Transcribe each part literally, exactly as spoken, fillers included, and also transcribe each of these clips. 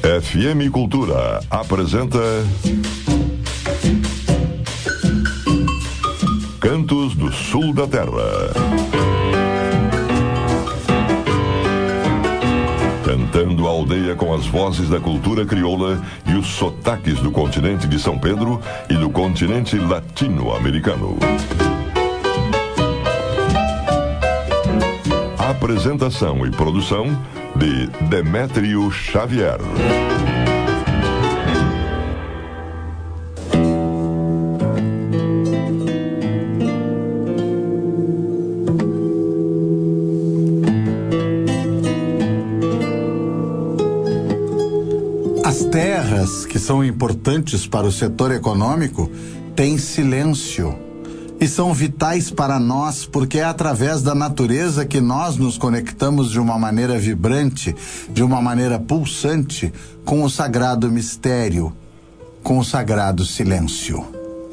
F M Cultura apresenta Cantos do Sul da Terra. Cantando a aldeia com as vozes da cultura crioula e os sotaques do continente de São Pedro e do continente latino-americano. Apresentação e produção de Demétrio Xavier. As terras que são importantes para o setor econômico têm silêncio e são vitais para nós porque é através da natureza que nós nos conectamos de uma maneira vibrante, de uma maneira pulsante com o sagrado mistério, com o sagrado silêncio.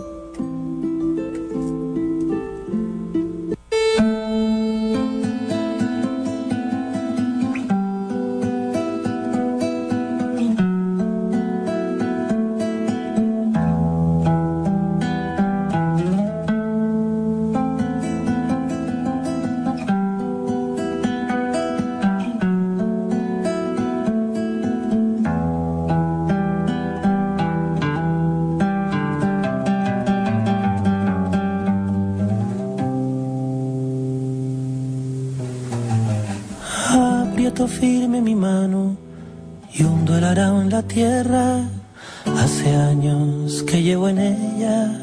Aprieto firme mi mano y hundo el arao en la tierra. Hace años que llevo en ella.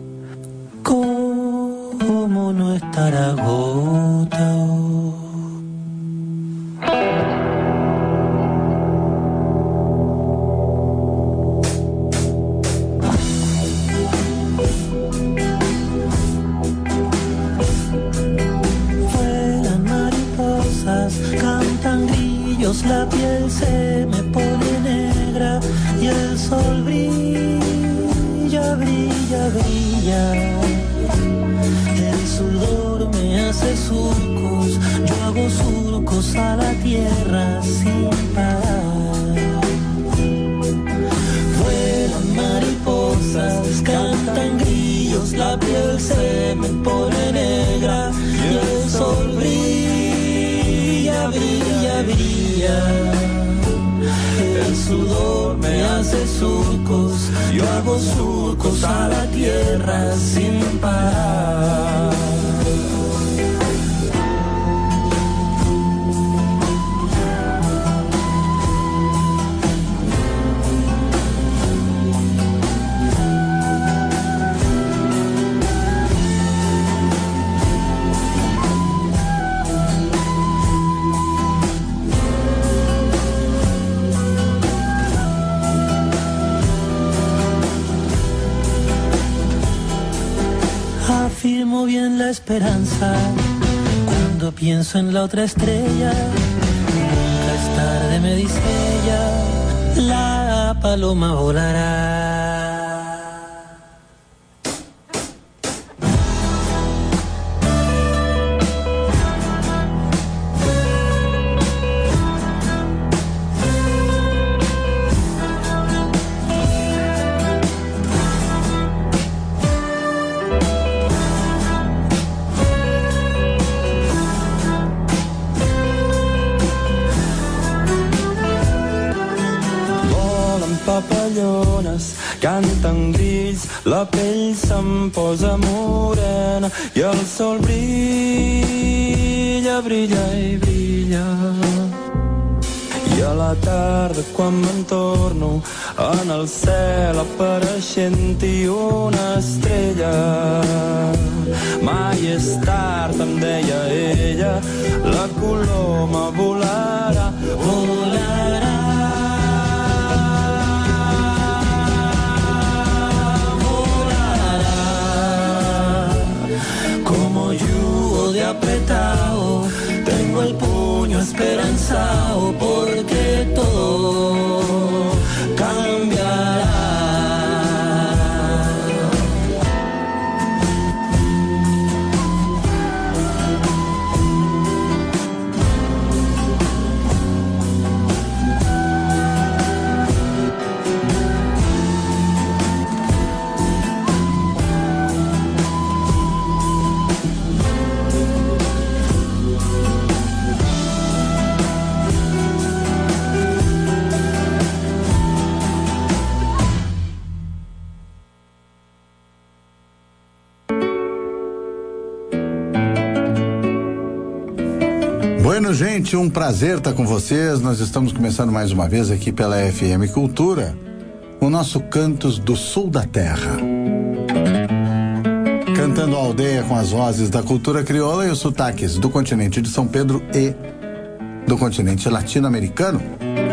¿Cómo no estar agotado? La piel se me pone negra y el sol brilla, brilla, brilla. El sudor me hace surcos, yo hago surcos a la tierra sin parar. Vuelan mariposas, cantan grillos, la piel se me pone negra y el sol brilla, brilla, brilla. El sudor me hace surcos, yo hago surcos a la tierra sin parar. Afirmo bien la esperanza cuando pienso en la otra estrella. Nunca es tarde, me dice ella, la paloma volará. Papallones, canten grills, la pell se'm posa morena i el sol brilla, brilla i brilla. I a la tarda quan me'n torno en el cel apareixent-hi una estrella. Mai és tard, em deia ella, la coloma volarà, volarà. Apretado, tengo el puño esperanzado porque todo cambiará. Bueno, gente, um prazer estar com vocês. Nós estamos começando mais uma vez aqui pela F M Cultura, o nosso Cantos do Sul da Terra. Cantando a aldeia com as vozes da cultura crioula e os sotaques do continente de São Pedro e do continente latino-americano.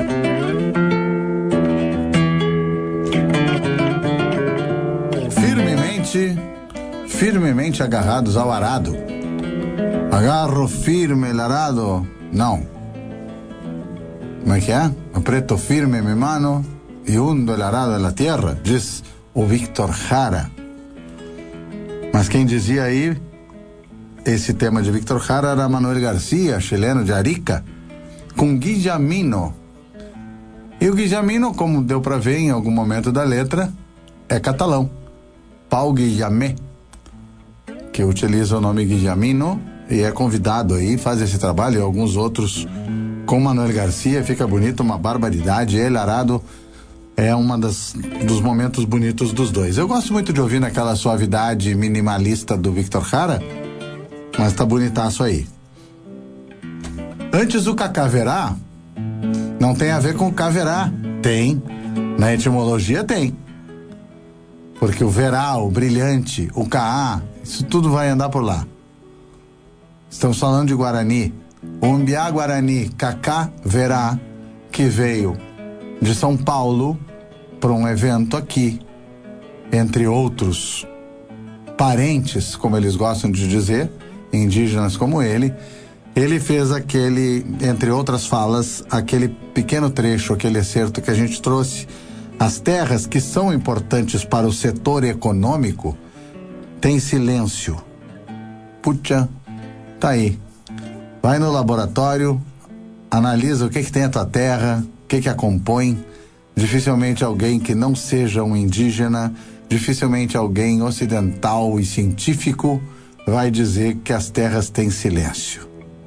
Firmemente, firmemente agarrados ao arado. Agarro firme el arado. Não. Como é que é? Apreto firme mi mano e hundo el arado en la tierra, diz o Víctor Jara. Mas quem dizia aí esse tema de Víctor Jara era Manuel Garcia, chileno de Arica, com Guillamino. E o Guillamino, como deu para ver em algum momento da letra, é catalão. Pau Guillamé, que utiliza o nome Guillamino e é convidado aí, faz esse trabalho e alguns outros com Manuel Garcia, fica bonito, uma barbaridade. Ele arado é uma das dos momentos bonitos dos dois. Eu gosto muito de ouvir naquela suavidade minimalista do Víctor Jara, mas tá bonitaço aí. Antes o cacaverá não tem a ver com caverá. Tem, na etimologia tem. Porque o verá, o brilhante, o caá, isso tudo vai andar por lá. Estamos falando de Guarani. O Umbiá Guarani Cacá Verá, que veio de São Paulo para um evento aqui, entre outros parentes, como eles gostam de dizer, indígenas como ele. Ele fez aquele, entre outras falas, aquele pequeno trecho, aquele excerto que a gente trouxe. As terras que são importantes para o setor econômico têm silêncio. Puxa, tá aí. Vai no laboratório, analisa o que que tem a tua terra, o que que a compõe. Dificilmente alguém que não seja um indígena, dificilmente alguém ocidental e científico vai dizer que as terras têm silêncio.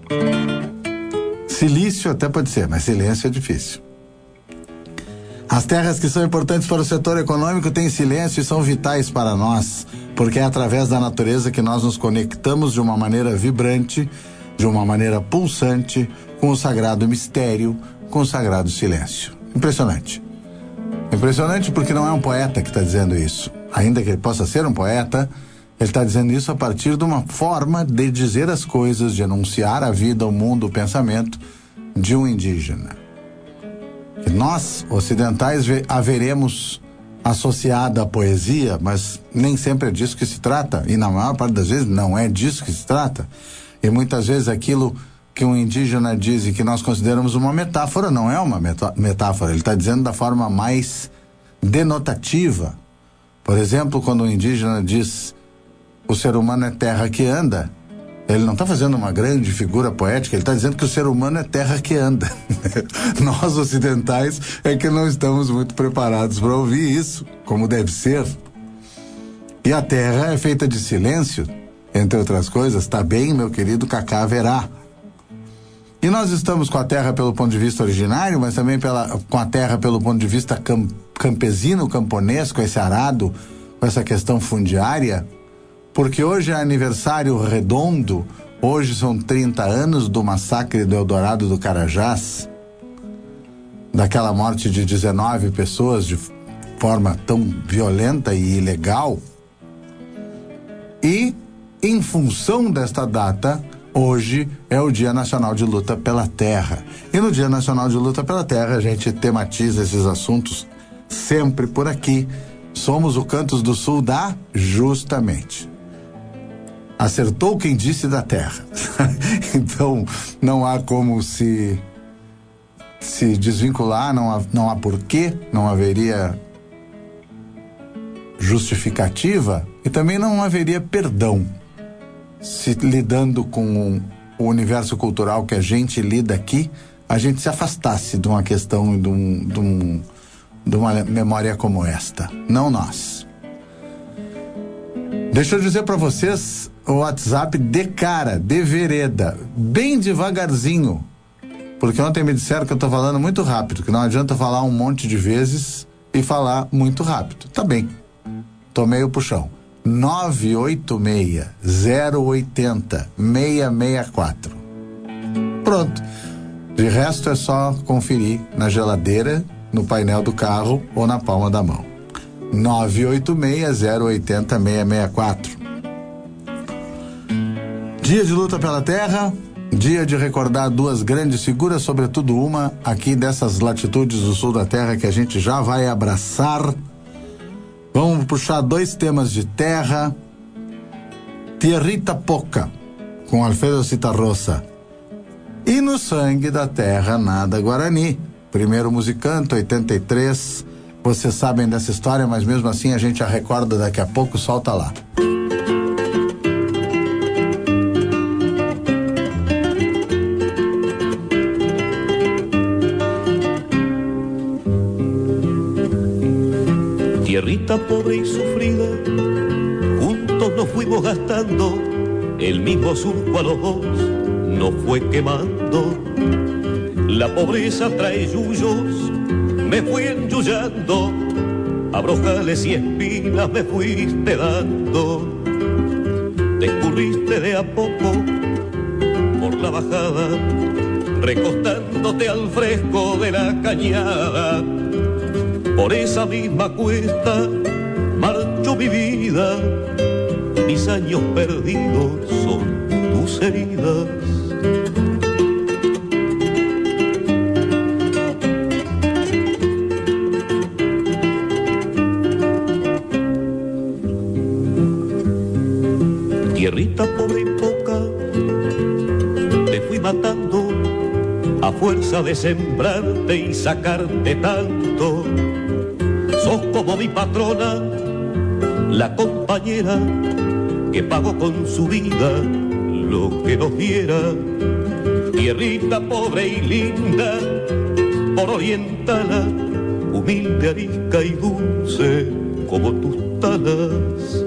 Silício até pode ser, mas silêncio é difícil. As terras que são importantes para o setor econômico têm silêncio e são vitais para nós, porque é através da natureza que nós nos conectamos de uma maneira vibrante, de uma maneira pulsante, com o sagrado mistério, com o sagrado silêncio. Impressionante. Impressionante porque não é um poeta que está dizendo isso. Ainda que ele possa ser um poeta, ele está dizendo isso a partir de uma forma de dizer as coisas, de anunciar a vida, o mundo, o pensamento de um indígena. Que nós, ocidentais, haveremos associada à poesia, mas nem sempre é disso que se trata, e na maior parte das vezes não é disso que se trata. E muitas vezes aquilo que um indígena diz e que nós consideramos uma metáfora, não é uma metáfora, ele está dizendo da forma mais denotativa. Por exemplo, quando um indígena diz o ser humano é terra que anda, ele não está fazendo uma grande figura poética, ele está dizendo que o ser humano é terra que anda. Nós ocidentais é que não estamos muito preparados para ouvir isso, como deve ser. E a terra é feita de silêncio, entre outras coisas, tá bem, meu querido Cacá Verá. E nós estamos com a terra pelo ponto de vista originário, mas também pela, com a terra pelo ponto de vista cam, campesino, camponês, com esse arado, com essa questão fundiária, porque hoje é aniversário redondo, hoje são trinta anos do massacre do Eldorado do Carajás, daquela morte de dezenove pessoas de forma tão violenta e ilegal. E, em função desta data, hoje é o Dia Nacional de Luta pela Terra. E no Dia Nacional de Luta pela Terra, a gente tematiza esses assuntos sempre por aqui. Somos o Cantos do Sul da Justamente. Acertou quem disse da terra. Então, não há como se se desvincular, não há, não há porquê, não haveria justificativa e também não haveria perdão se lidando com o universo cultural que a gente lida aqui, a gente se afastasse de uma questão, de, um, de, um, de uma memória como esta. Não nós. Deixa eu dizer para vocês o WhatsApp de cara, de vereda, bem devagarzinho, porque ontem me disseram que eu tô falando muito rápido, que não adianta falar um monte de vezes e falar muito rápido. Tá bem, tomei o puxão. nove oito seis, zero oito zero, seis seis quatro. pronto. De resto é só conferir na geladeira, no painel do carro ou na palma da mão. nove oito seis, zero oito zero, seis seis quatro. Dia de luta pela terra, dia de recordar duas grandes figuras, sobretudo uma aqui dessas latitudes do sul da terra que a gente já vai abraçar. Vamos puxar dois temas de terra. Tierrita Poca, com Alfredo Citarrosa. E No Sangue da Terra Nada Guarani. Primeiro Musicanto, oitenta e três. Vocês sabem dessa história, mas mesmo assim a gente a recorda daqui a pouco, solta lá. Tierrita pobre y sufrida, juntos nos fuimos gastando, el mismo surco a los dos nos fue quemando. La pobreza trae yuyos, me fui enyullando, abrojales y espinas me fuiste dando. Te escurriste de a poco por la bajada, recostándote al fresco de la cañada. Por esa misma cuesta marchó mi vida, mis años perdidos son tus heridas. Tierrita pobre y poca, te fui matando a fuerza de sembrarte y sacarte tanto. Sos como mi patrona, la compañera que pagó con su vida lo que nos diera. Tierrita pobre y linda, por orientala, humilde, arisca y dulce como tus talas.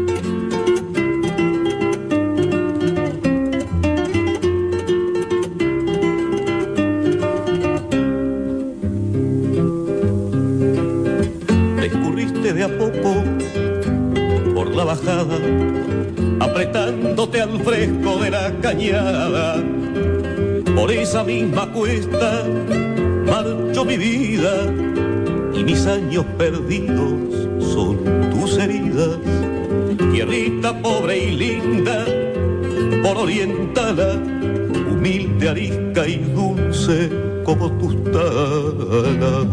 De a poco por la bajada, apretándote al fresco de la cañada. Por esa misma cuesta marchó mi vida y mis años perdidos son tus heridas. Tierrita pobre y linda, por orientala, humilde, arisca y dulce como tus talas.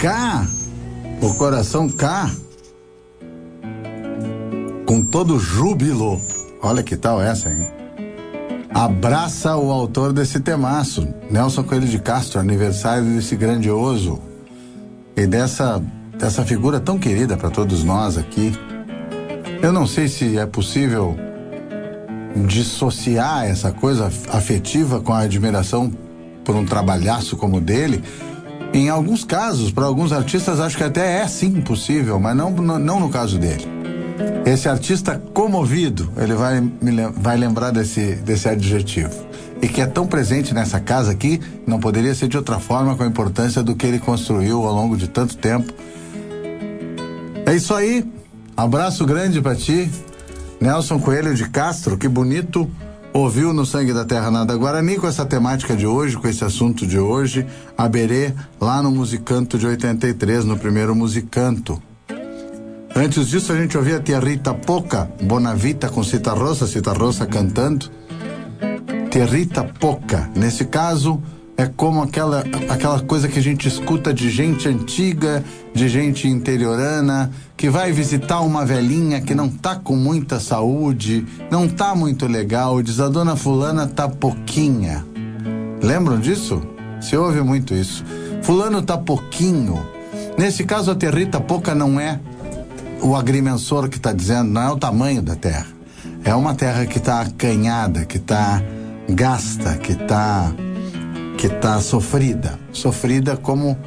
cá, o coração cá, com todo júbilo, olha que tal essa, hein? Abraça o autor desse temaço, Nelson Coelho de Castro, aniversário desse grandioso e dessa, dessa figura tão querida para todos nós aqui. Eu não sei se é possível dissociar essa coisa afetiva com a admiração por um trabalhaço como o dele. Em alguns casos, para alguns artistas, acho que até é sim possível, mas não, não, não no caso dele. Esse artista comovido, ele vai, me, vai lembrar desse, desse adjetivo. E que é tão presente nessa casa aqui, não poderia ser de outra forma com a importância do que ele construiu ao longo de tanto tempo. É isso aí. Abraço grande pra ti, Nelson Coelho de Castro. Que bonito ouviu no Sangue da Terra Nada Guarani com essa temática de hoje, com esse assunto de hoje. Aberê, lá no Musicanto de oitenta e três, no primeiro Musicanto. Antes disso a gente ouvia a Tierrita Poca, Bonavita com Cita Rosa, Cita Rosa cantando. Tierrita Poca, nesse caso é como aquela, aquela coisa que a gente escuta de gente antiga, de gente interiorana, que vai visitar uma velhinha que não tá com muita saúde, não tá muito legal, diz a dona fulana tá pouquinha. Lembram disso? Se ouve muito isso. Fulano tá pouquinho. Nesse caso a Tierrita Poca não é o agrimensor que está dizendo, não é o tamanho da terra. É uma terra que está acanhada, que está gasta, que está que tá sofrida. Sofrida como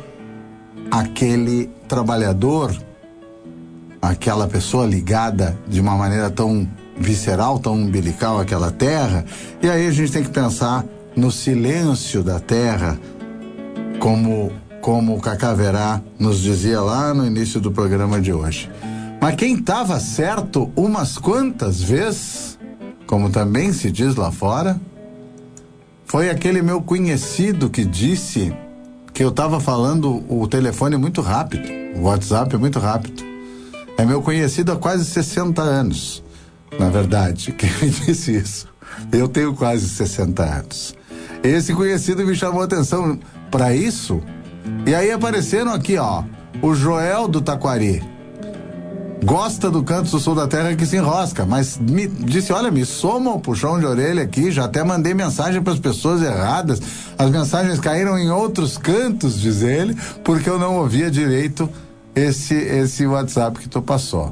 aquele trabalhador, aquela pessoa ligada de uma maneira tão visceral, tão umbilical àquela terra. E aí a gente tem que pensar no silêncio da terra, como, como o Cacá Verá nos dizia lá no início do programa de hoje. Mas quem estava certo umas quantas vezes, como também se diz lá fora, foi aquele meu conhecido que disse que eu estava falando o telefone muito rápido, o WhatsApp é muito rápido. É meu conhecido há quase sessenta anos, na verdade, quem me disse isso. Eu tenho quase sessenta anos. Esse conhecido me chamou a atenção para isso, e aí apareceram aqui, ó, o Joel do Taquari. Gosta do Canto do Sul da Terra que se enrosca, mas me disse, olha, me soma o puxão de orelha aqui, já até mandei mensagem para as pessoas erradas, as mensagens caíram em outros cantos, diz ele, porque eu não ouvia direito esse, esse WhatsApp que tu passou.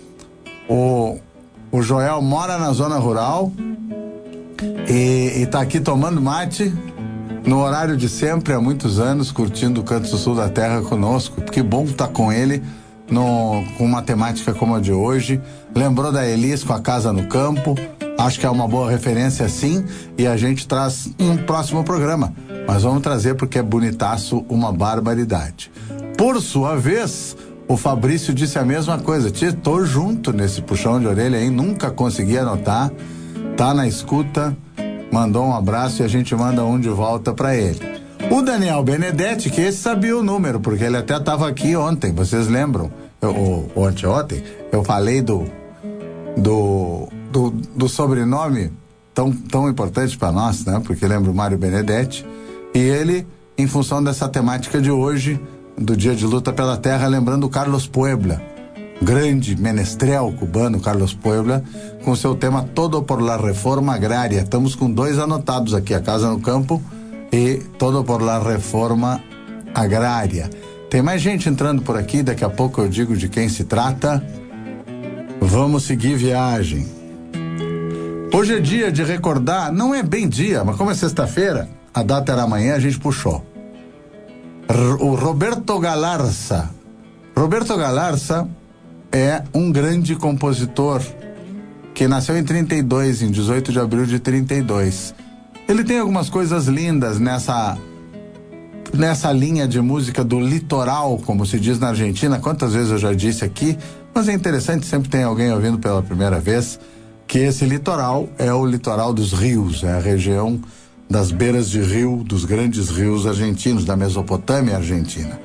O, o Joel mora na zona rural e, e tá aqui tomando mate no horário de sempre, há muitos anos, curtindo o Canto do Sul da Terra conosco. Que bom estar com ele No, com uma temática como a de hoje. Lembrou da Elis com a Casa no Campo, acho que é uma boa referência sim, e a gente traz em um próximo programa, mas vamos trazer porque é bonitaço, uma barbaridade. Por sua vez, o Fabrício disse a mesma coisa, tia, tô junto nesse puxão de orelha aí, nunca consegui anotar, tá na escuta, mandou um abraço e a gente manda um de volta para ele. O Daniel Benedetti, que esse sabia o número, porque ele até estava aqui ontem, vocês lembram? Eu, ontem, ontem, eu falei do, do, do, do sobrenome tão, tão importante para nós, né? Porque lembra o Mário Benedetti. E ele, em função dessa temática de hoje, do Dia de Luta pela Terra, lembrando o Carlos Puebla, grande menestrel cubano, Carlos Puebla, com seu tema Todo por la Reforma Agrária. Estamos com dois anotados aqui, a Casa no Campo e Todo por la Reforma Agrária. Tem mais gente entrando por aqui, daqui a pouco eu digo de quem se trata. Vamos seguir viagem. Hoje é dia de recordar, não é bem dia, mas como é sexta-feira, a data era amanhã, a gente puxou. O Roberto Galarza. Roberto Galarza é um grande compositor que nasceu em trinta e dois, em dezoito de abril de trinta e dois. Ele tem algumas coisas lindas nessa nessa linha de música do litoral, como se diz na Argentina. Quantas vezes eu já disse aqui, mas é interessante, sempre tem alguém ouvindo pela primeira vez, que esse litoral é o litoral dos rios, é a região das beiras de rio, dos grandes rios argentinos, da Mesopotâmia argentina.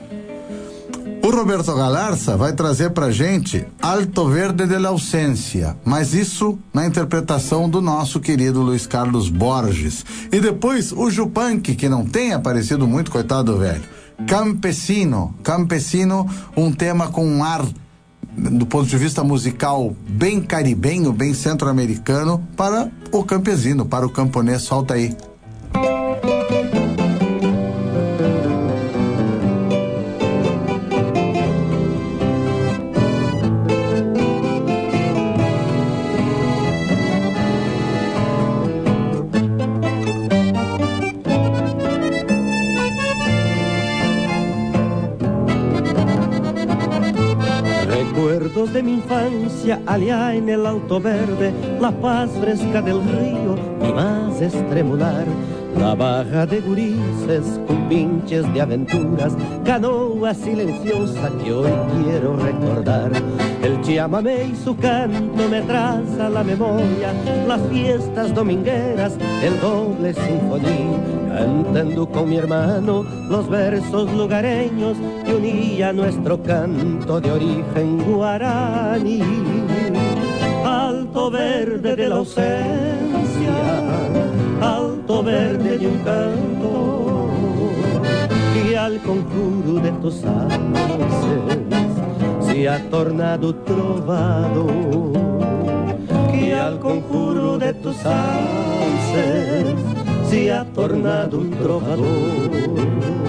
O Roberto Galarza vai trazer pra gente Alto Verde de la Ausência, mas isso na interpretação do nosso querido Luiz Carlos Borges. E depois o Jupunk, que não tem aparecido muito, coitado do velho, Campesino. Campesino, um tema com um ar, do ponto de vista musical, bem caribenho, bem centro-americano, para o campesino, para o camponês. Solta aí. De mi infancia, allá en el Alto Verde, la paz fresca del río, mi más extremular, la baja de gurises con pinches de aventuras, canoa silenciosa que hoy quiero recordar. El chamamé y su canto me traza la memoria, las fiestas domingueras, el doble sinfonía, cantando con mi hermano los versos lugareños que unía nuestro canto de origen guaraní. Alto verde de la ausencia, alto verde de un canto, que al conjuro de tus sauces se ha tornado trovador, que al conjuro de tus sauces se ha tornado un trovador.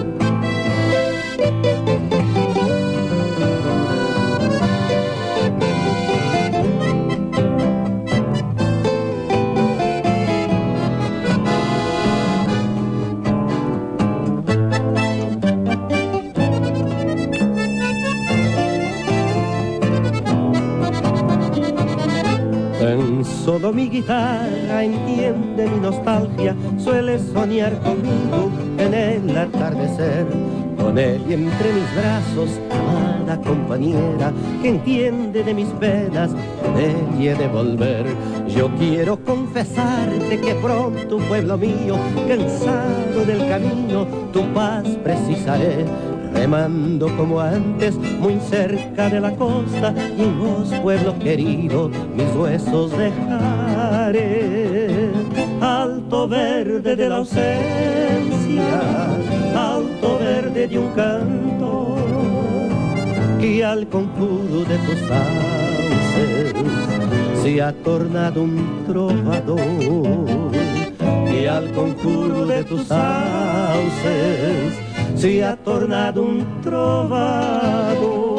Solo mi guitarra entiende mi nostalgia, suele soñar conmigo en el atardecer, con él y entre mis brazos, amada compañera, que entiende de mis penas, con él y he de volver. Yo quiero confesarte que pronto, pueblo mío, cansado del camino, tu paz precisaré, remando como antes, muy cerca de la costa, y en vos, pueblo querido, mis huesos dejaré. Alto verde de la ausencia, alto verde de un canto, que al conjuro de tus sauces se ha tornado un trovador, que al conjuro de tus sauces se ha tornado un trovador.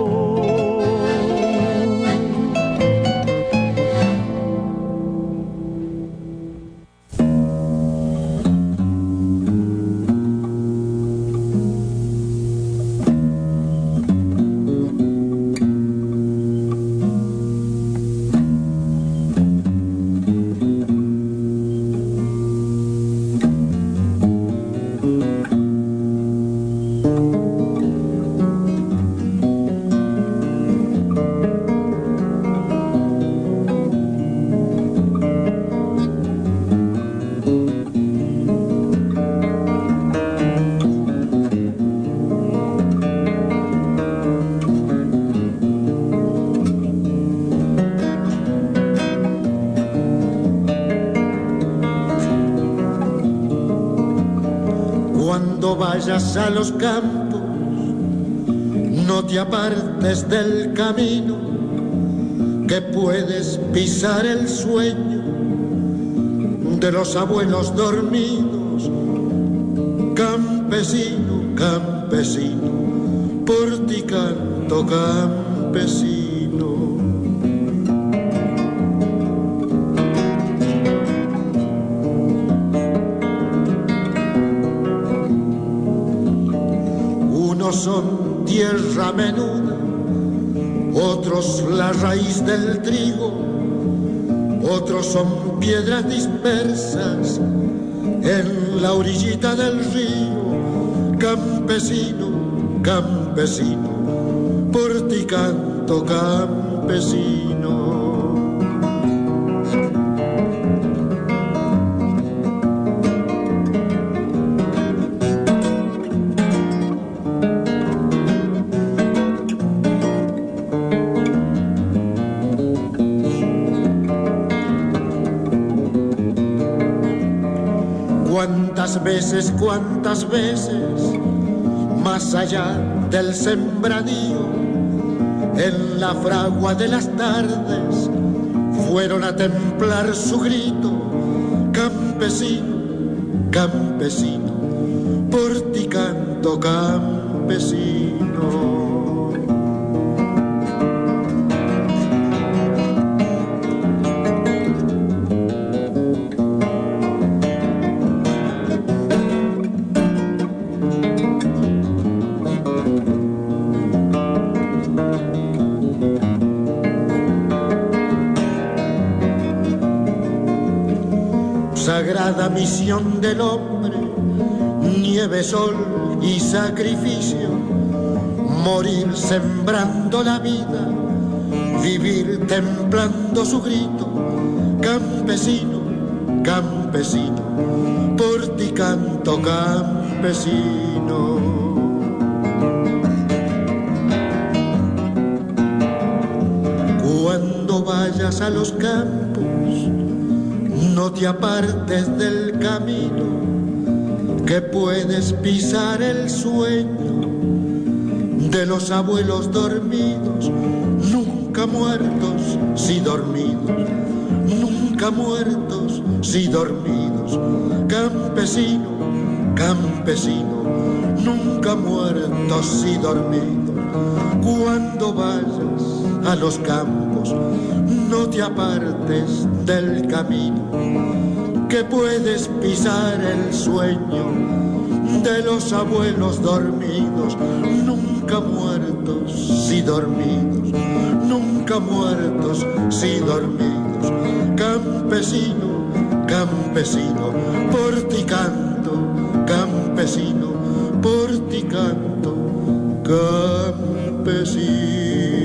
Vayas a los campos, no te apartes del camino, que puedes pisar el sueño de los abuelos dormidos. Campesino, campesino, por ti canto, campesino. Son tierra menuda, otros la raíz del trigo, otros son piedras dispersas en la orillita del río. Campesino, campesino, por ti canto, campesino. Cuántas veces, cuántas veces más allá del sembradío, en la fragua de las tardes, fueron a templar su grito. Campesino, campesino, por ti canto, campesino. Sagrada misión del hombre, nieve, sol y sacrificio, morir sembrando la vida, vivir templando su grito. Campesino, campesino, por ti canto, campesino. Cuando vayas a los campos, no te apartes del camino, que puedes pisar el sueño de los abuelos dormidos, nunca muertos, si dormidos, nunca muertos, si dormidos. Campesino, campesino, nunca muertos, si dormidos. Cuando vayas a los campos, no te apartes del camino, que puedes pisar el sueño de los abuelos dormidos, nunca muertos, si dormidos, nunca muertos, si dormidos. Campesino, campesino, por ti canto, campesino, por ti canto, campesino.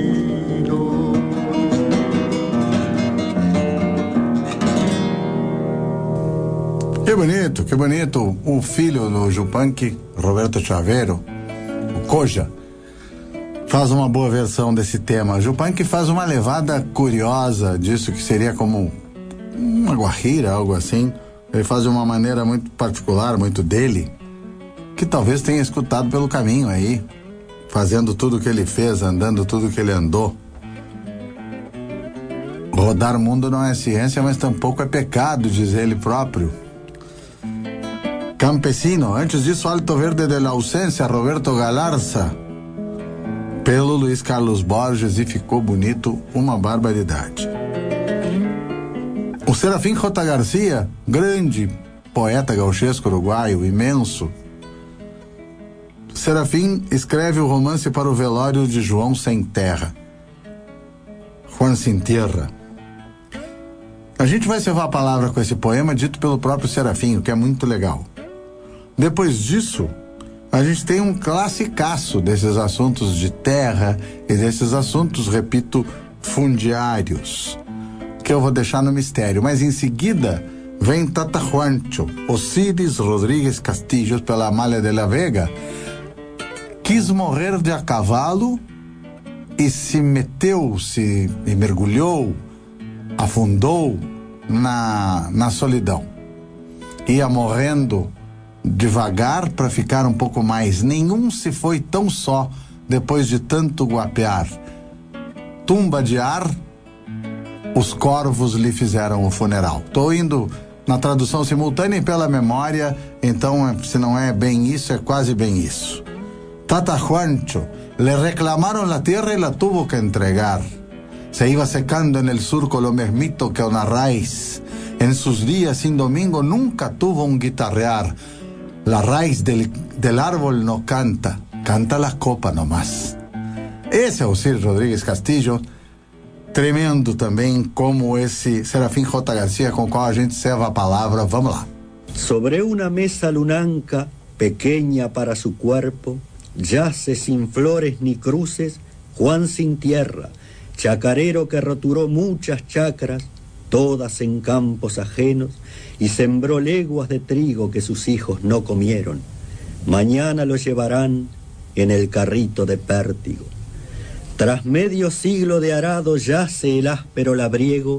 Que bonito, que bonito. O filho do Yupanqui, Roberto Chavero, o Koja, faz uma boa versão desse tema. O Yupanqui faz uma levada curiosa disso, que seria como uma guajira, algo assim. Ele faz de uma maneira muito particular, muito dele, que talvez tenha escutado pelo caminho aí, fazendo tudo o que ele fez, andando tudo o que ele andou. Rodar o mundo não é ciência, mas tampouco é pecado, diz ele próprio. Campesino, antes disso, Alto Verde de la Ausência, Roberto Galarza, pelo Luiz Carlos Borges, e ficou bonito, uma barbaridade. O Serafim J. Garcia, grande poeta gauchesco uruguaio, imenso. Serafim escreve o romance para o velório de João Sem Terra, Juan Sin Tierra. A gente vai cevar a palavra com esse poema dito pelo próprio Serafim, o que é muito legal. Depois disso, a gente tem um classicaço desses assuntos de terra e desses assuntos, repito, fundiários, que eu vou deixar no mistério. Mas em seguida vem Tatahuancho, Osiris Rodrigues Castillo, pela Amália de la Vega. Quis morrer de a cavalo e se meteu, se e mergulhou, afundou na, na solidão. Ia morrendo devagar para ficar um pouco mais. Nenhum se foi tão só depois de tanto guapear. Tumba de ar, os corvos lhe fizeram o funeral. Estou indo na tradução simultânea e pela memória, então se não é bem isso, é quase bem isso. Tatahuancho, le reclamaron la tierra y la tuvo que entregar. Se iba secando en el surco lo mesmito que una raíz. En sus días sin domingo nunca tuvo un guitarrear. La raíz del, del árbol no canta, canta la copa nomás. Esse é o Osiris Rodrigues Castillo, tremendo também, como esse Serafim J. Garcia, com o qual a gente serva a palavra. Vamos lá. Sobre una mesa lunanca, pequeña para su cuerpo, yace sin flores ni cruces Juan Sin Tierra, chacarero que roturó muchas chacras, todas en campos ajenos, y sembró leguas de trigo que sus hijos no comieron. Mañana lo llevarán en el carrito de pértigo. Tras medio siglo de arado yace el áspero labriego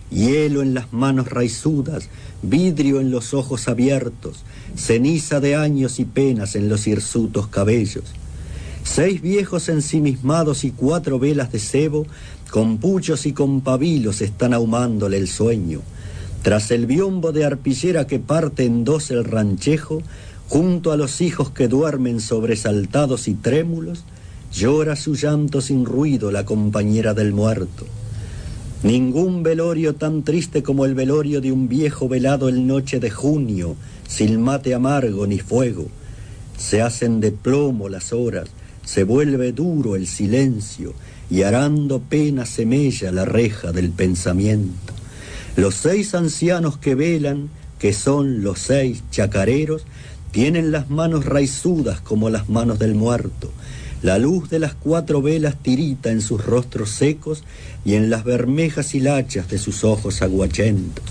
hielo en las manos raizudas, vidrio en los ojos abiertos, ceniza de años y penas en los hirsutos cabellos. Seis viejos ensimismados y cuatro velas de cebo, con puchos y con pabilos están ahumándole el sueño. Tras el biombo de arpillera que parte en dos el ranchejo, junto a los hijos que duermen sobresaltados y trémulos, llora su llanto sin ruido la compañera del muerto. Ningún velorio tan triste como el velorio de un viejo velado en noche de junio, sin mate amargo ni fuego. Se hacen de plomo las horas, se vuelve duro el silencio, y arando pena semella la reja del pensamiento. Los seis ancianos que velan, que son los seis chacareros, tienen las manos raizudas como las manos del muerto. La luz de las cuatro velas tirita en sus rostros secos y en las bermejas hilachas de sus ojos aguachentos.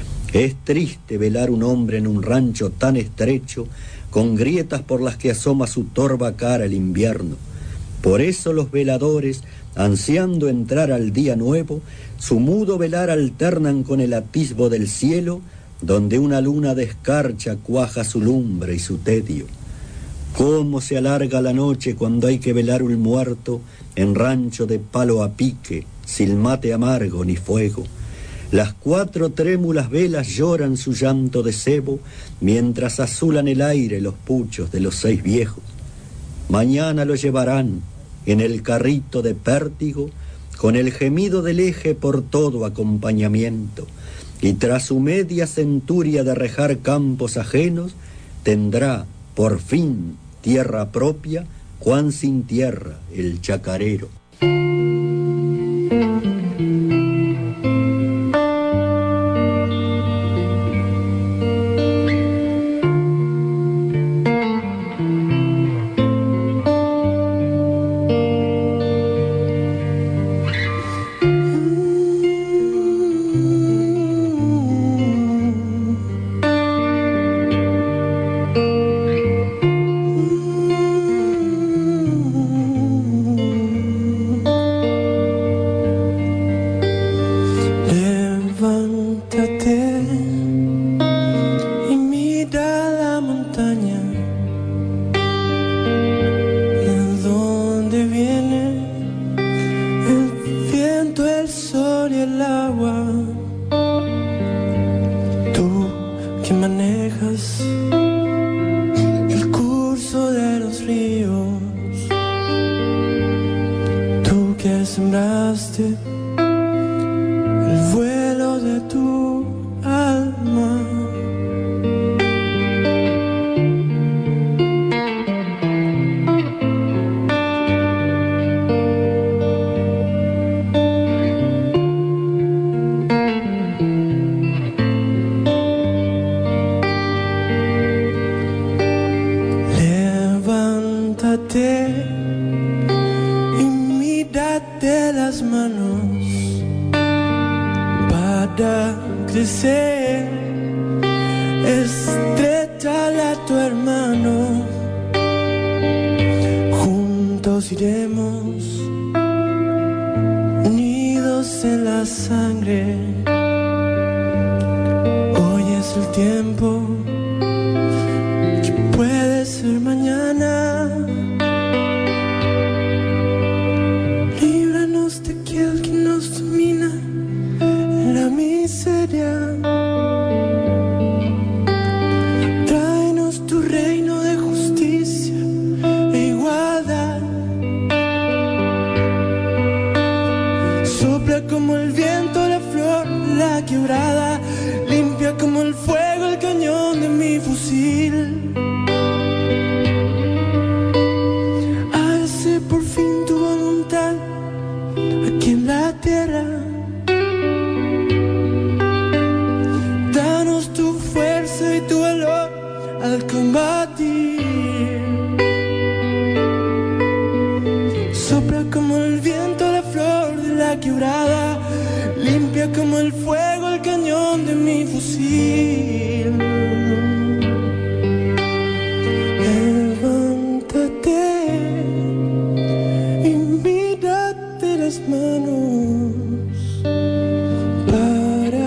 Es triste velar un hombre en un rancho tan estrecho, con grietas por las que asoma su torva cara el invierno. Por eso los veladores, ansiando entrar al día nuevo, su mudo velar alternan con el atisbo del cielo, donde una luna de escarcha cuaja su lumbre y su tedio. Cómo se alarga la noche cuando hay que velar un muerto en rancho de palo a pique, sin mate amargo ni fuego. Las cuatro trémulas velas lloran su llanto de cebo, mientras azulan el aire los puchos de los seis viejos. Mañana lo llevarán en el carrito de pértigo, con el gemido del eje por todo acompañamiento, y tras su media centuria de rejar campos ajenos, tendrá, por fin, tierra propia, Juan sin tierra, el chacarero. Para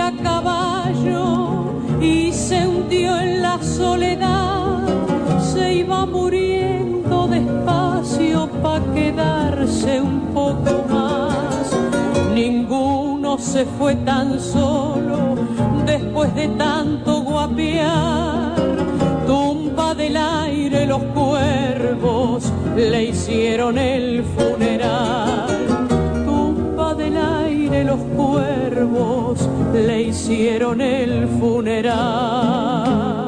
a caballo y se hundió en la soledad, se iba muriendo despacio pa' quedarse un poco más. Ninguno se fue tan solo después de tanto guapear. Tumba del aire los cuervos le hicieron el funeral. Tumba del aire los cuervos le hicieron el funeral.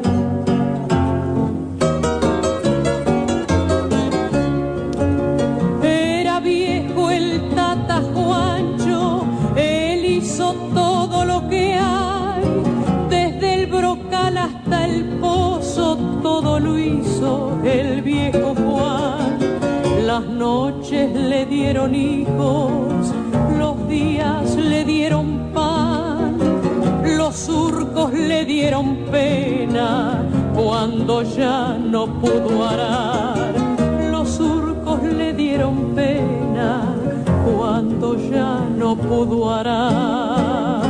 Era viejo el Tata Juancho, él hizo todo lo que hay, desde el brocal hasta el pozo, todo lo hizo el viejo Juan. Las noches le dieron hijos, los días le dieron pan, los surcos le dieron pena cuando ya no pudo arar. Los surcos le dieron pena cuando ya no pudo arar.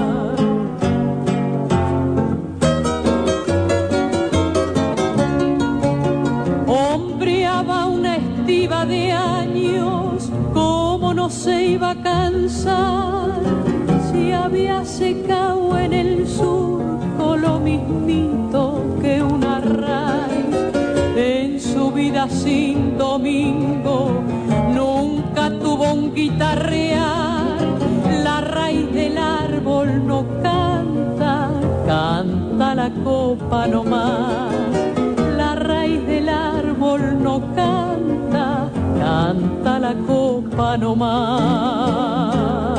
Hombreaba una estiva de años, cómo no se iba a cansar, si había secado en el surco lo mismito que una raíz. En su vida sin domingo nunca tuvo un guitarrear, la raíz del árbol no canta, canta la copa nomás. La raíz del árbol no canta, canta la copa nomás.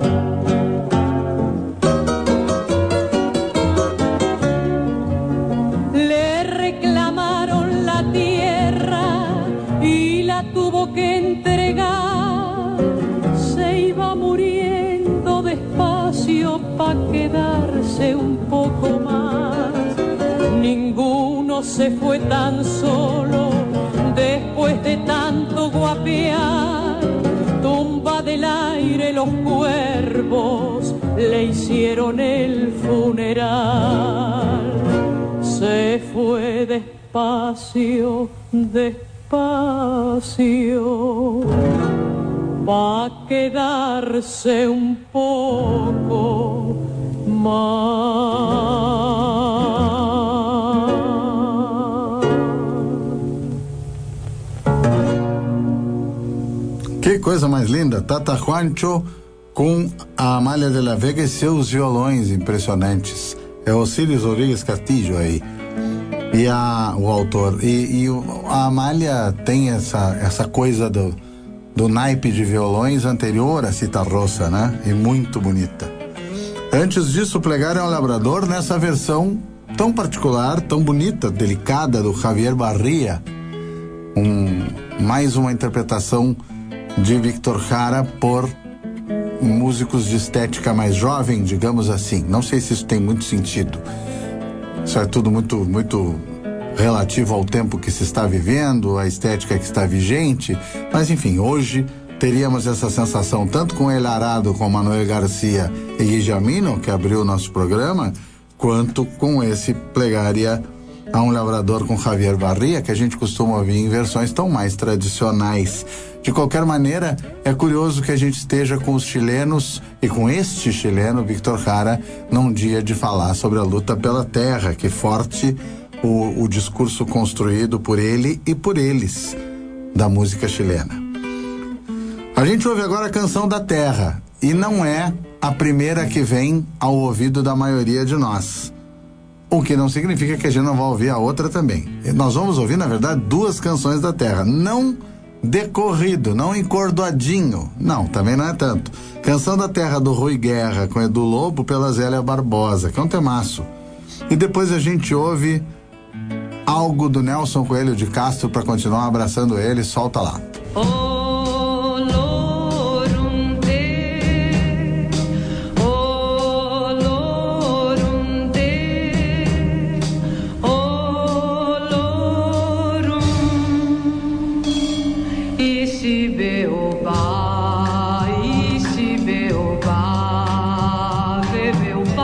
Le reclamaron la tierra y la tuvo que entregar, se iba muriendo despacio pa' quedarse un poco más. Ninguno se fue tan solo después de tanto guapear. Tumba del aire los cuervos le hicieron el funeral. Se fue despacio, despacio, pa' quedarse un poco más. Que coisa mais linda, Tata Juancho com a Amália de la Vega e seus violões impressionantes. É o Cílios Rodrigues Castillo aí, e a, o autor. E, e a Amália tem essa, essa coisa do, do naipe de violões anterior a Citarrosa, né? E muito bonita. Antes disso, o Plegário é um Labrador nessa versão tão particular, tão bonita, delicada, do Javier Barría. Um, mais uma interpretação de Víctor Jara por músicos de estética mais jovem, digamos assim. Não sei se isso tem muito sentido. Isso é tudo muito, muito relativo ao tempo que se está vivendo, à estética que está vigente. Mas, enfim, hoje teríamos essa sensação tanto com El Arado, com Manuel Garcia e Guillermino, que abriu o nosso programa, quanto com esse Plegária a um Lavrador com Javier Barría, que a gente costuma ouvir em versões tão mais tradicionais. De qualquer maneira, é curioso que a gente esteja com os chilenos e com este chileno, Víctor Jara, num dia de falar sobre a luta pela terra, que forte o, o discurso construído por ele e por eles da música chilena. A gente ouve agora a Canção da Terra, e não é a primeira que vem ao ouvido da maioria de nós. O que não significa que a gente não vai ouvir a outra também. Nós vamos ouvir, na verdade, duas canções da terra. Não decorrido, não encordoadinho. Não, também não é tanto. Canção da Terra do Rui Guerra com Edu Lobo pela Zélia Barbosa, que é um temaço. E depois a gente ouve algo do Nelson Coelho de Castro para continuar abraçando ele. Solta lá. Oh. Beoba,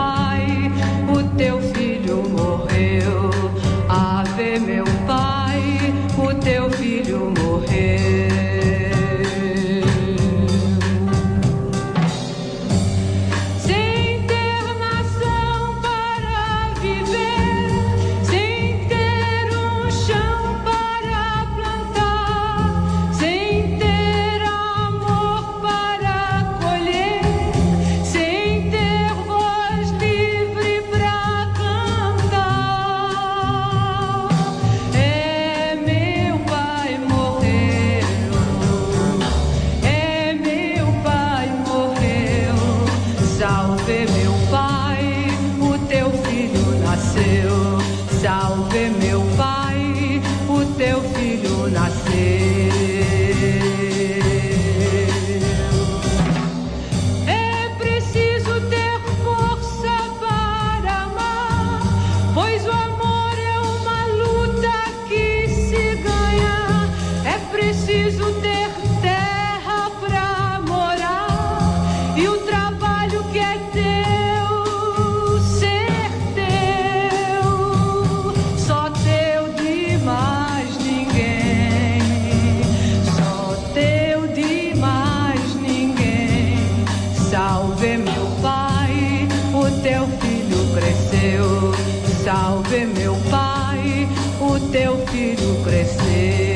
cresceu. Salve meu pai, o teu filho cresceu.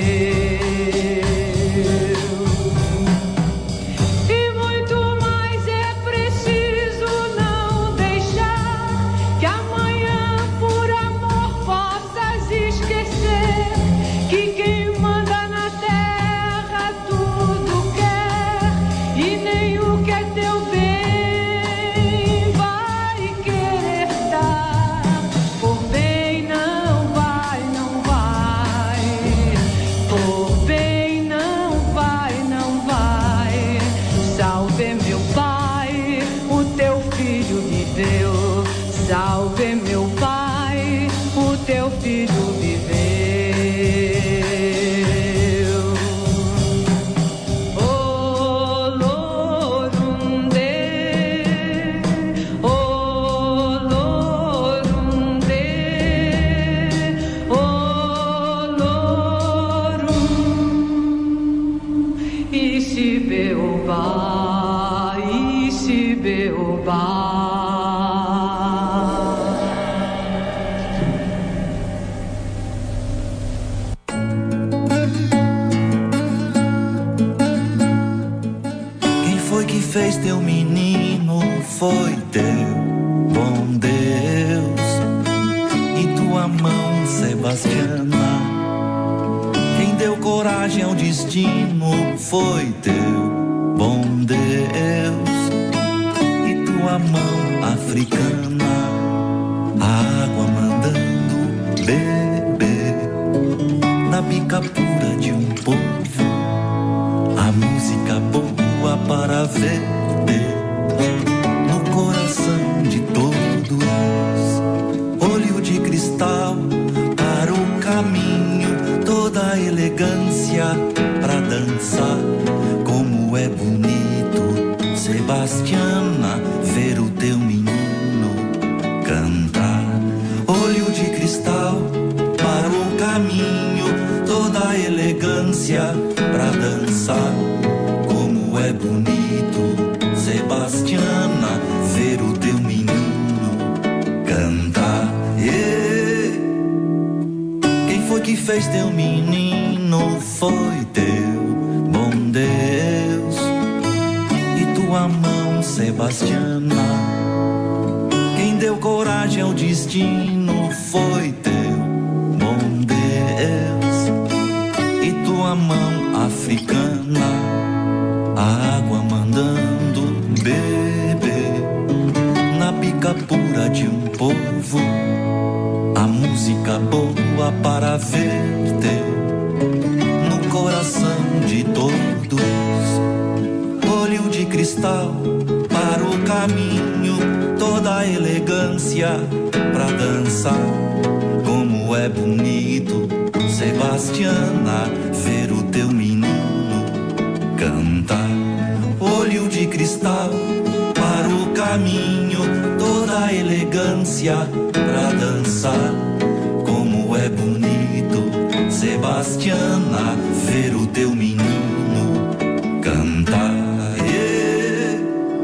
Salve meu pai, o teu filho viveu. O Lorunde, o Lorunde, o Lorum, e se beoba, e se beoba. Fez teu menino, foi teu bom Deus, e tua mão, Sebastiana. Quem deu coragem ao destino foi teu bom Deus, e tua mão, africana. A água mandando beber na bica pura de um povo, a música boa para ver no coração de todos. Olho de cristal para o caminho, toda a elegância para dançar. Como é bonito, Sebastiana, ver o teu menino cantar. Olho de cristal para o caminho, toda a elegância para dançar. É bonito, Sebastiana, ver o teu menino cantar. Yeah. Quem foi que fez teu menino? Foi teu bom Deus, e tua mão, Sebastiana. Quem deu coragem ao destino foi teu bom Deus, e tua mão, africana. A água mandando beber na bica pura de um povo, a música boa para verte no coração de todos. Olho de cristal para o caminho, toda a elegância para dançar. Como é bonito, Sebastiana, ver o teu menino cantar. Olho de cristal para o caminho, toda a elegância para dançar. Como é bonito, Sebastiana, ver o teu menino cantar. Yeah.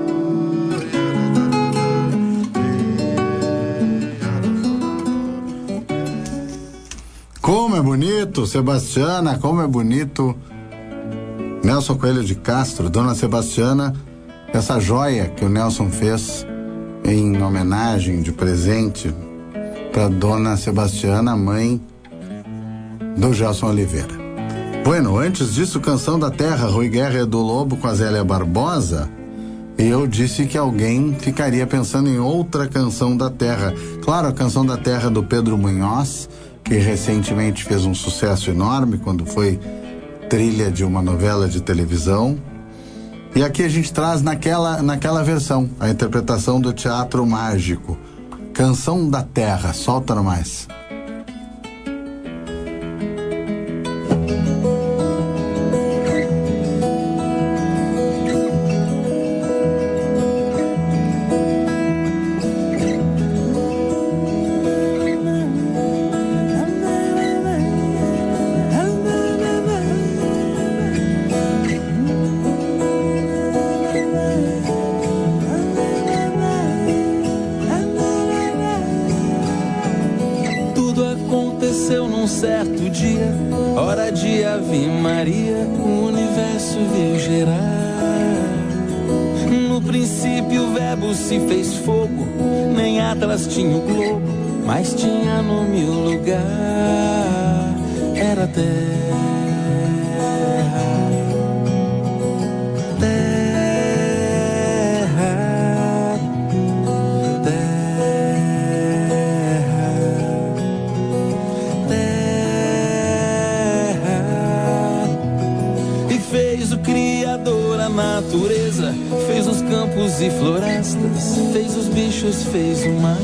Como é bonito, Sebastiana, como é bonito. Nelson Coelho de Castro, Dona Sebastiana, essa joia que o Nelson fez em homenagem de presente para Dona Sebastiana, mãe do Gelson Oliveira. Bueno, antes disso, Canção da Terra, Rui Guerra e Edu Lobo com a Zélia Barbosa, e eu disse que alguém ficaria pensando em outra Canção da Terra. Claro, a Canção da Terra do Pedro Munhoz, que recentemente fez um sucesso enorme quando foi trilha de uma novela de televisão. E aqui a gente traz naquela, naquela versão, a interpretação do Teatro Mágico. Canção da Terra, solta no mais. La num certo dia, hora de Ave Maria, o universo veio gerar. No princípio o verbo se fez fogo, nem Atlas tinha o globo, mas tinha nome o lugar, era terra. Natureza fez os campos e florestas, fez os bichos, fez o mar,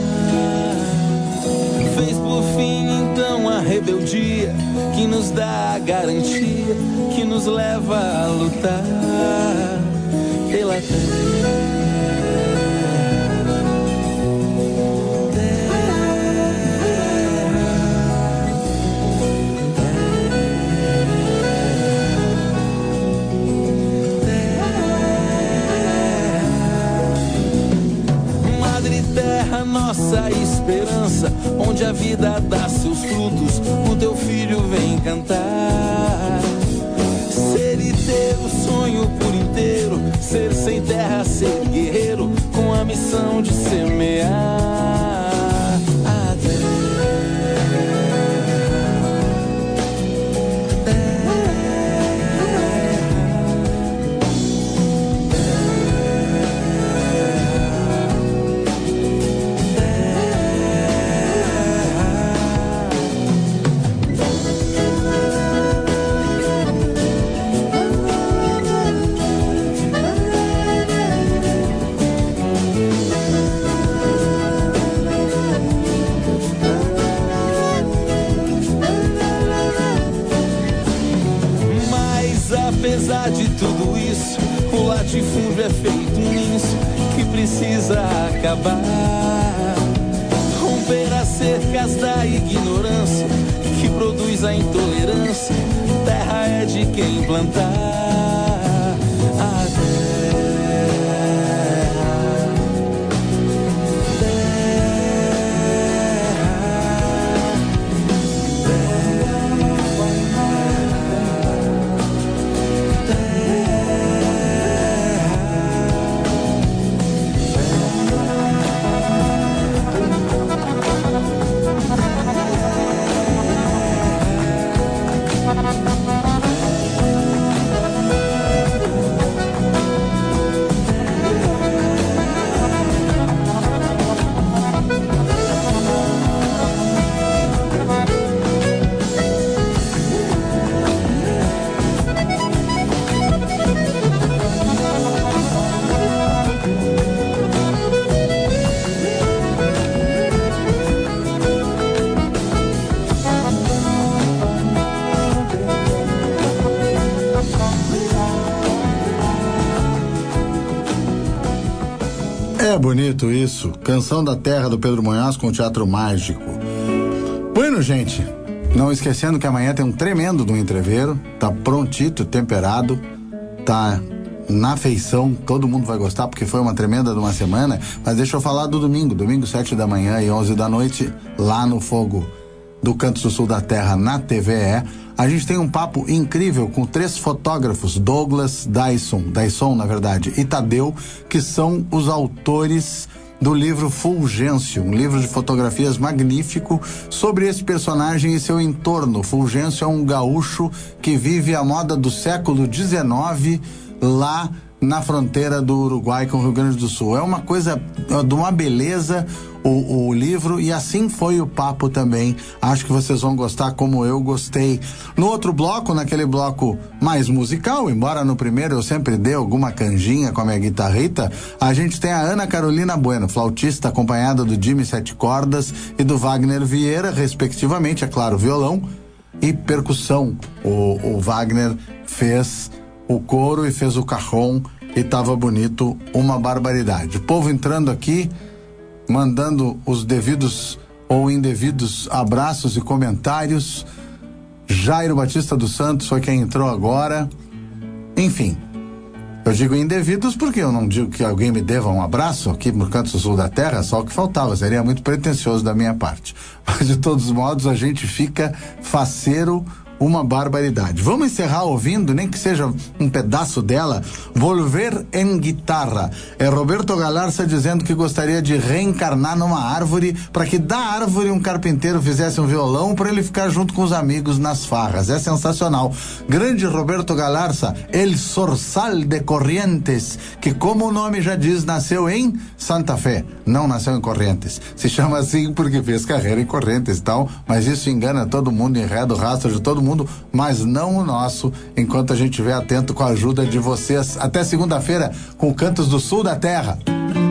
fez por fim então a rebeldia que nos dá a garantia, que nos leva a lutar pela terra. Nossa esperança, onde a vida dá seus frutos, o teu filho vem cantar. Ser e ter o sonho por inteiro, ser sem terra, ser guerreiro, com a missão de semear a terra. Apesar de tudo isso, o latifúndio é feito nisso que precisa acabar. Romper as cercas da ignorância que produz a intolerância. Terra é de quem plantar a terra. É bonito isso. Canção da Terra do Pedro Munhoz com Teatro Mágico. Bueno, gente, não esquecendo que amanhã tem um tremendo do entreveiro. Tá prontito, temperado. Tá na feição, todo mundo vai gostar porque foi uma tremenda de uma semana. Mas deixa eu falar do domingo. Domingo, sete da manhã e onze da noite, lá no Fogo do Canto do Sul da Terra, na T V E. A gente tem um papo incrível com três fotógrafos, Douglas, Dyson, Dyson na verdade, e Tadeu, que são os autores do livro Fulgêncio, um livro de fotografias magnífico sobre esse personagem e seu entorno. Fulgêncio é um gaúcho que vive a moda do século dezenove lá na fronteira do Uruguai com o Rio Grande do Sul. É uma coisa de uma beleza o, o livro, e assim foi o papo também. Acho que vocês vão gostar como eu gostei. No outro bloco, naquele bloco mais musical, embora no primeiro eu sempre dê alguma canjinha com a minha guitarrita, a gente tem a Ana Carolina Bueno, flautista, acompanhada do Jimmy Sete Cordas e do Wagner Vieira, respectivamente, é claro, violão e percussão. O, o Wagner fez o coro e fez o cajón e tava bonito, uma barbaridade. O povo entrando aqui, mandando os devidos ou indevidos abraços e comentários. Jairo Batista dos Santos foi quem entrou agora. Enfim, Eu digo indevidos porque eu não digo que alguém me deva um abraço aqui no Canto do Sul da Terra, só o que faltava, seria muito pretensioso da minha parte. Mas de todos os modos a gente fica faceiro, uma barbaridade. Vamos encerrar ouvindo, nem que seja um pedaço dela, Volver em Guitarra. É Roberto Galarza dizendo que gostaria de reencarnar numa árvore para que da árvore um carpinteiro fizesse um violão para ele ficar junto com os amigos nas farras. É sensacional. Grande Roberto Galarza, El Zorzal de Corrientes, que como o nome já diz, nasceu em Santa Fé, não nasceu em Corrientes. Se chama assim porque fez carreira em Corrientes e tal, mas isso engana todo mundo, enreda o rastro de todo mundo. mundo, mas não o nosso, enquanto a gente estiver atento com a ajuda de vocês. Até segunda-feira com Cantos do Sul da Terra.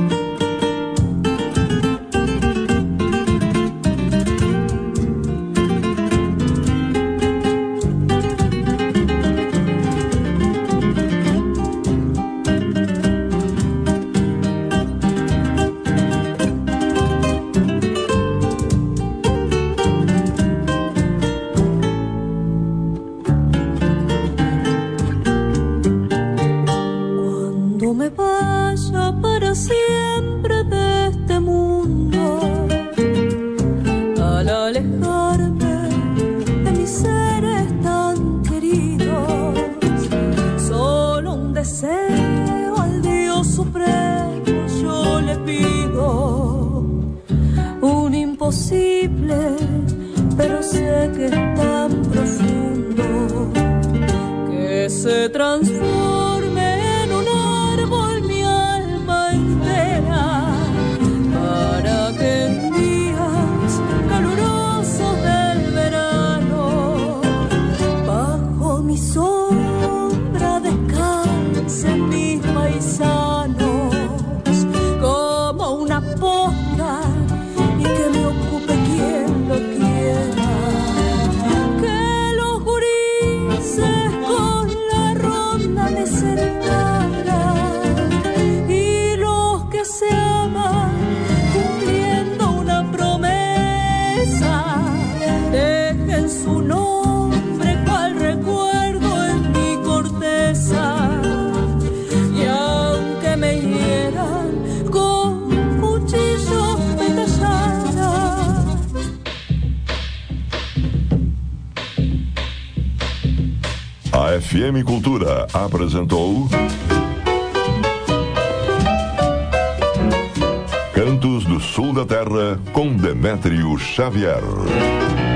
Pero sé que es tan profundo que se transforme en un árbol mi alma entera, para que en días calurosos del verano bajo mi sombra descansen mis paisanos como una posta y que me ocupe quien lo quiera, que los gurises con la ronda me cercaran y los que se aman cumpliendo una promesa dejen su nombre cual recuerdo en mi corteza, y aunque me hieran con cuchillos me tallaran. A F M Cultura apresentou Cantos do Sul da Terra com Demétrio Xavier.